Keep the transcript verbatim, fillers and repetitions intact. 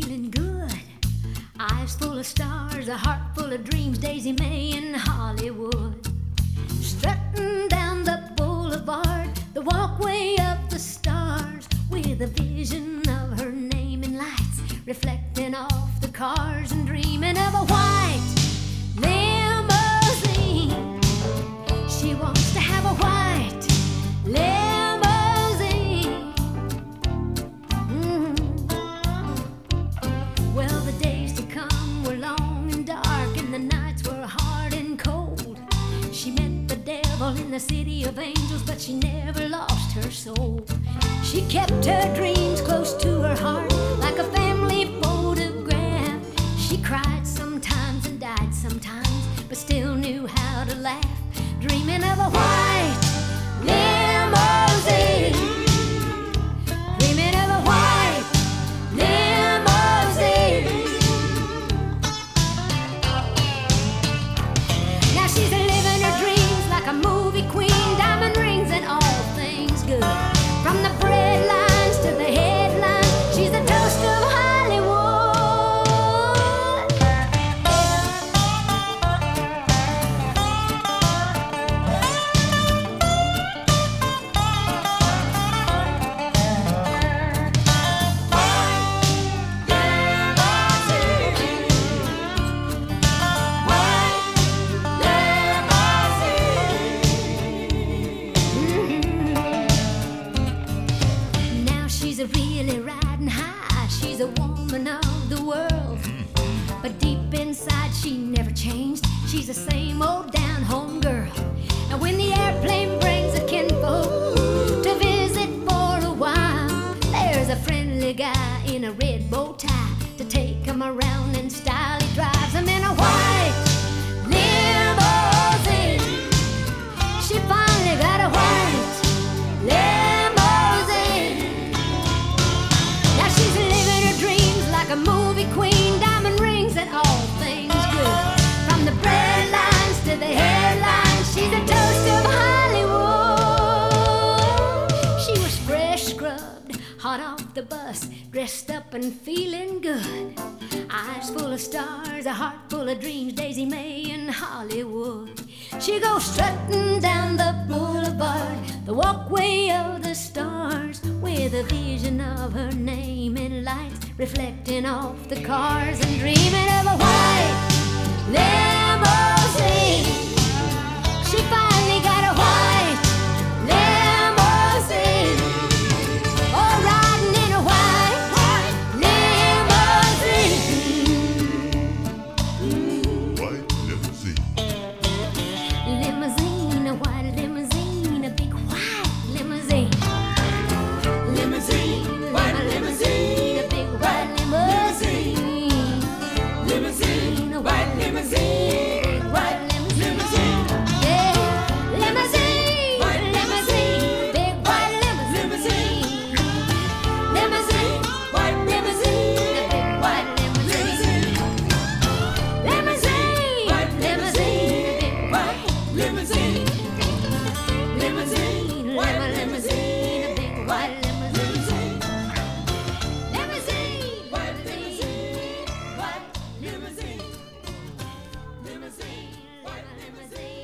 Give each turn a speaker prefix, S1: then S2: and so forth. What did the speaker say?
S1: feeling good. Eyes full of stars, a heart full of dreams. Daisy Mae in Hollywood, strutting down the boulevard, the walkway of the stars, with a vision of her name in lights reflecting off the cars, and dreaming of a white limousine. She wants to have a white limousine. Mm-hmm. Well, the days to come were long and dark, and the nights were hard and cold. She met the devil in the city of angels, but she never lost her soul. She kept her dreams close to her heart, like a family photograph. She cried sometimes and died sometimes, but still knew how to laugh, dreaming of a white limousine. Dreaming of a white limousine. Now she's living her dreams like a movie queen, diamond rings and all things good. From the bread lines to the headlines, she's the toast of Hollywood. Now she's a really riding high. She's a woman of the world, but deep inside she never changed. She's the same old down-home girl. And when the airplane brings a kinfolk to visit for a while, there's a friendly guy in a red bow tie to take him around in style. He drives him in a white limousine. She finally got a white limousine. Now she's living her dreams like a movie queen, diamond rings and all things good. From the bread lines to the headlines, she's a toast of Hollywood. She was fresh scrubbed, hot off the bus, dressed up and feeling good. Eyes full of stars, a heart full of dreams. Daisy Mae in Hollywood. She goes strutting down the boulevard, the walkway of the stars, with a vision of her name in lights reflecting off the cars, and dreaming of a white limousine. She finally got a white limousine. Oh, riding in a white, white limousine.
S2: White limousine.
S1: Limousine, a white limousine, a big white limousine. Limousine, white limousine, a big white limousine.
S3: Limousine, white limousine,
S1: Big white limousine.
S3: limousine,
S1: Yeah, limousine,
S3: White
S1: limousine, big white limousine. Limousine,
S3: white limousine,
S1: a big white limousine. Limousine,
S3: White
S1: limousine, a big
S3: white limousine,
S1: limousine.
S3: white
S1: Limousine, a big white limousine.
S3: limousine,
S1: Limousine,
S3: white limousine, white limousine, limousine, white limousine.